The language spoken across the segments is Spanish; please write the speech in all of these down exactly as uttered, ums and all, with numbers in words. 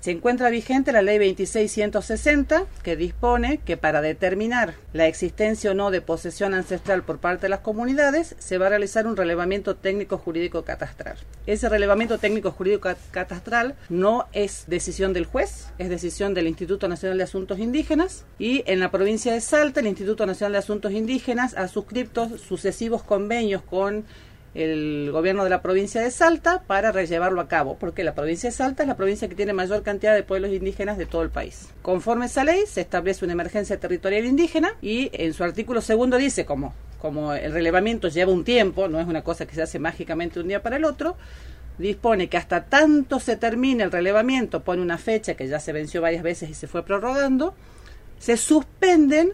Se encuentra vigente la ley veintiséis ciento sesenta, que dispone que para determinar la existencia o no de posesión ancestral por parte de las comunidades, se va a realizar un relevamiento técnico jurídico catastral. Ese relevamiento técnico jurídico catastral no es decisión del juez, es decisión del Instituto Nacional de Asuntos Indígenas, y en la provincia de Salta el Instituto Nacional de Asuntos Indígenas ha suscrito sucesivos convenios con el gobierno de la provincia de Salta para llevarlo a cabo, porque la provincia de Salta es la provincia que tiene mayor cantidad de pueblos indígenas de todo el país. Conforme a esa ley se establece una emergencia territorial indígena y en su artículo segundo dice, como, como el relevamiento lleva un tiempo, no es una cosa que se hace mágicamente de un día para el otro, dispone que hasta tanto se termine el relevamiento, pone una fecha que ya se venció varias veces y se fue prorrogando, se suspenden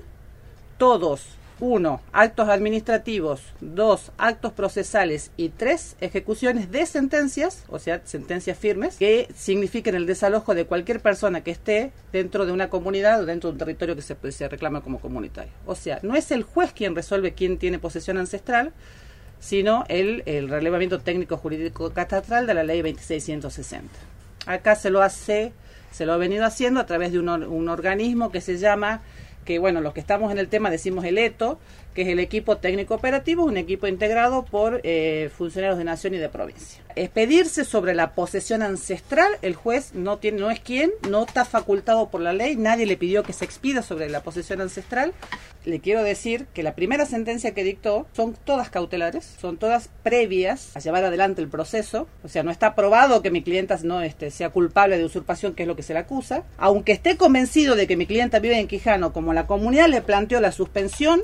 todos: uno, actos administrativos; dos, actos procesales; y tres, ejecuciones de sentencias, o sea, sentencias firmes, que signifiquen el desalojo de cualquier persona que esté dentro de una comunidad o dentro de un territorio que se, se reclama como comunitario. O sea, no es el juez quien resuelve quién tiene posesión ancestral, sino el, el relevamiento técnico jurídico catastral de la ley veintiséis ciento sesenta. Acá se lo hace, se lo ha venido haciendo a través de un, un organismo que se llama, que bueno, los que estamos en el tema decimos el ETO, que es el equipo técnico operativo, un equipo integrado por eh, funcionarios de nación y de provincia. Expedirse sobre la posesión ancestral, el juez no tiene, no es quien, no está facultado por la ley, nadie le pidió que se expida sobre la posesión ancestral. Le quiero decir que la primera sentencia que dictó son todas cautelares, son todas previas a llevar adelante el proceso, o sea, no está probado que mi clienta no este, sea culpable de usurpación, que es lo que se le acusa. Aunque esté convencido de que mi clienta vive en Quijano, como la comunidad le planteó la suspensión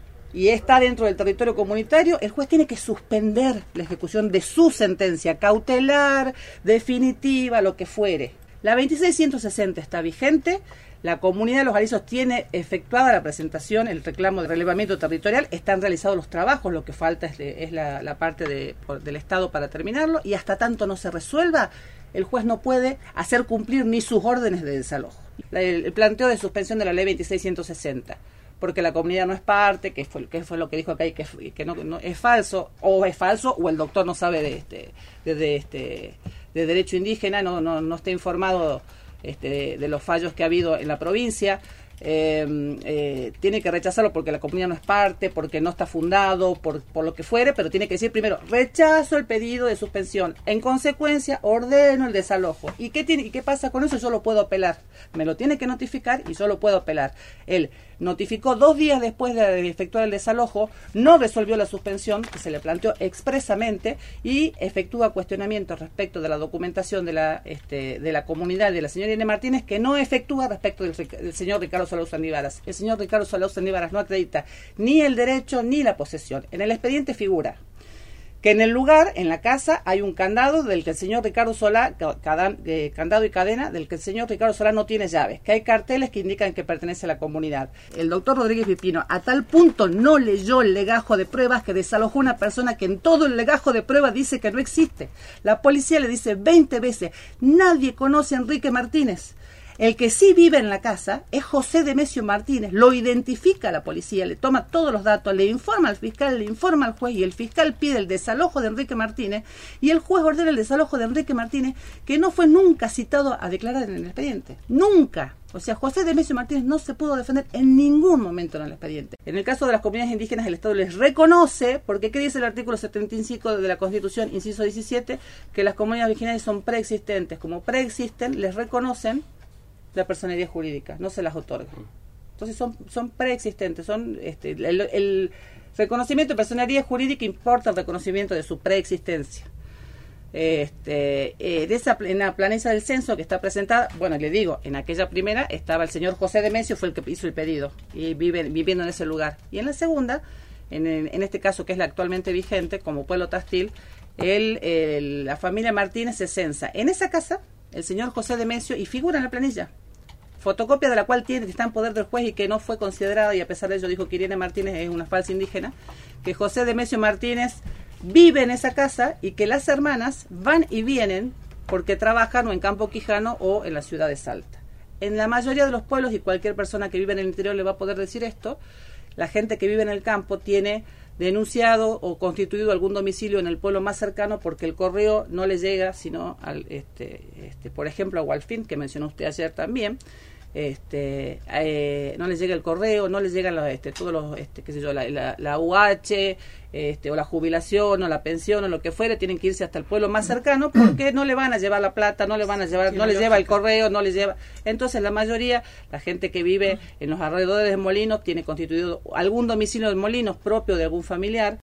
y está dentro del territorio comunitario, el juez tiene que suspender la ejecución de su sentencia cautelar, definitiva, lo que fuere. La veintiséis ciento sesenta está vigente. La comunidad de Los Alisos tiene efectuada la presentación, el reclamo de relevamiento territorial, están realizados los trabajos, lo que falta es, de, es la, la parte de, por, del Estado para terminarlo, y hasta tanto no se resuelva, el juez no puede hacer cumplir ni sus órdenes de desalojo. La, el, el planteo de suspensión de la ley veintiséis ciento sesenta, porque la comunidad no es parte, que fue, que fue lo que dijo acá, y que, que no, no es falso, o es falso, o el doctor no sabe de este, de, de, este, de derecho indígena, no, no, no está informado Este, de, de los fallos que ha habido en la provincia. eh, eh, tiene que rechazarlo porque la comunidad no es parte, porque no está fundado, por, por lo que fuere, pero tiene que decir primero: rechazo el pedido de suspensión, en consecuencia ordeno el desalojo. ¿Y qué, tiene, y qué pasa con eso? Yo lo puedo apelar, me lo tiene que notificar y yo lo puedo apelar. Él notificó dos días después de efectuar el desalojo, no resolvió la suspensión que se le planteó expresamente y efectúa cuestionamientos respecto de la documentación de la este, de la comunidad de la señora Irene Martínez, que no efectúa respecto del, del señor Ricardo Solauza Nívaras. El señor Ricardo Solauza Nívaras no acredita ni el derecho ni la posesión. En el expediente figura que en el lugar, en la casa, hay un candado del que el señor Ricardo Solá, cada, eh, candado y cadena, del que el señor Ricardo Solá no tiene llaves, que hay carteles que indican que pertenece a la comunidad. El doctor Rodríguez Pipino a tal punto no leyó el legajo de pruebas que desalojó una persona que en todo el legajo de pruebas dice que no existe. La policía le dice veinte veces: nadie conoce a Enrique Martínez. El que sí vive en la casa es José Demesio Martínez, lo identifica la policía, le toma todos los datos, le informa al fiscal, le informa al juez, y el fiscal pide el desalojo de Enrique Martínez, y el juez ordena el desalojo de Enrique Martínez, que no fue nunca citado a declarar en el expediente, nunca. O sea, José Demesio Martínez no se pudo defender en ningún momento en el expediente. En el caso de las comunidades indígenas, el Estado les reconoce, porque ¿qué dice el artículo setenta y cinco de la Constitución, inciso diecisiete? Que las comunidades originarias son preexistentes. Como preexisten, les reconocen la personería jurídica, no se las otorga. Entonces son, son preexistentes, son este, el, el reconocimiento de personería jurídica importa el reconocimiento de su preexistencia. Este, eh, de esa, en la planilla del censo que está presentada, bueno, le digo, en aquella primera estaba el señor José Demesio, fue el que hizo el pedido y vive viviendo en ese lugar. Y en la segunda, en, en este caso que es la actualmente vigente, como pueblo Tastil, el, el, la familia Martínez se censa en esa casa, el señor José Demesio, y figura en la planilla, fotocopia de la cual tiene, que está en poder del juez y que no fue considerada, y a pesar de ello dijo que Irene Martínez es una falsa indígena, que José Demesio Martínez vive en esa casa y que las hermanas van y vienen porque trabajan o en Campo Quijano o en la ciudad de Salta. En la mayoría de los pueblos, y cualquier persona que vive en el interior le va a poder decir esto, la gente que vive en el campo tiene denunciado o constituido algún domicilio en el pueblo más cercano, porque el correo no le llega sino al, este, este, por ejemplo, a Gualfín, que mencionó usted ayer también. Este, eh, no les llega el correo, no les llegan los, este, todos los, este, qué sé yo, la, la, la U H, este, o la jubilación o la pensión o lo que fuere, tienen que irse hasta el pueblo más cercano porque no le van a llevar la plata, no le van a llevar, sí, no les lleva el correo, no les lleva. Entonces la mayoría, la gente que vive en los alrededores de Molinos tiene constituido algún domicilio de Molinos propio de algún familiar.